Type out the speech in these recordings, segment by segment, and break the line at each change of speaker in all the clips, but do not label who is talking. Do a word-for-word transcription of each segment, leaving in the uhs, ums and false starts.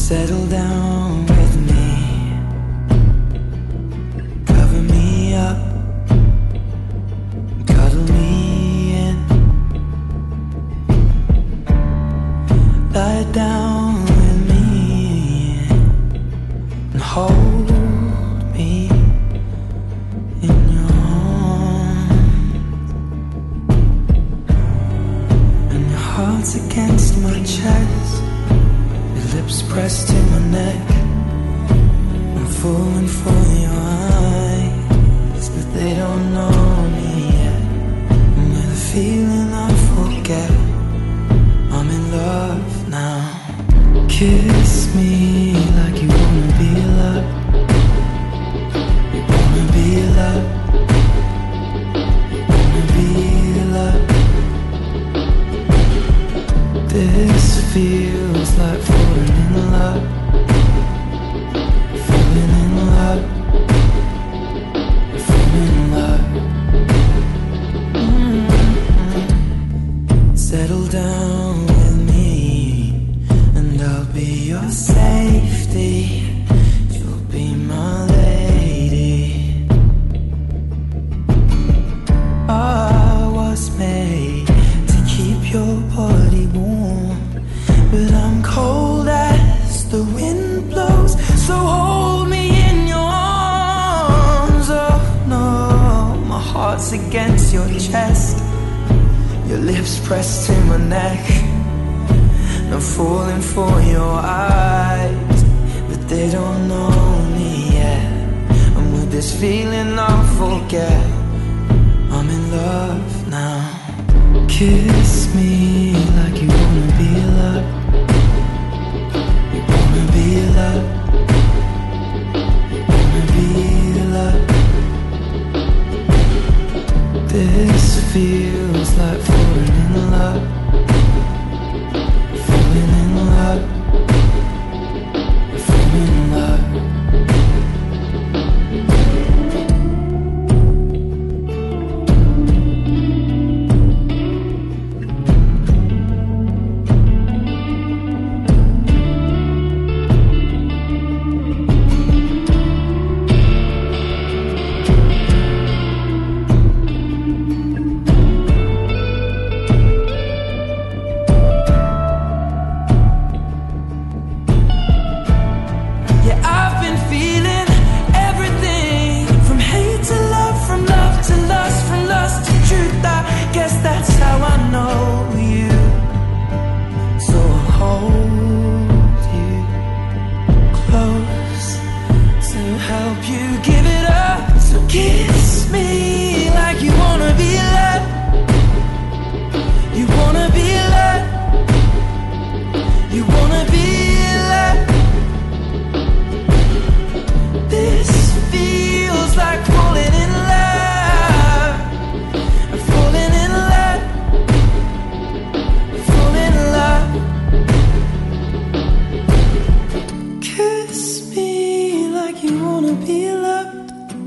Settle down with me, cover me up, cuddle me in, lie down with me and hold me in your arms. And your heart's against my chest, lips pressed to my neck. I'm falling for your eyes, but they don't know me yet. And with a feeling I forget, I'm in love now. Kiss me like you wanna be loved. You wanna be loved. You wanna be loved. This feels like falling in love, falling in love, falling in love. Mm-hmm. Settle down with me, and I'll be your safety. You'll be my lady. I was made to keep your body warm, but I'm cold as the wind blows. So hold me in your arms. Oh no, my heart's against your chest, your lips pressed to my neck. I'm falling for your eyes, but they don't know me yet. And with this feeling I'll forget, I'm in love now. Kiss me like you wanna be loved. You wanna be loved. You wanna be loved. This feels like falling in love, falling in love, falling in love.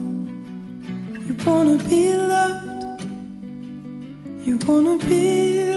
You wanna be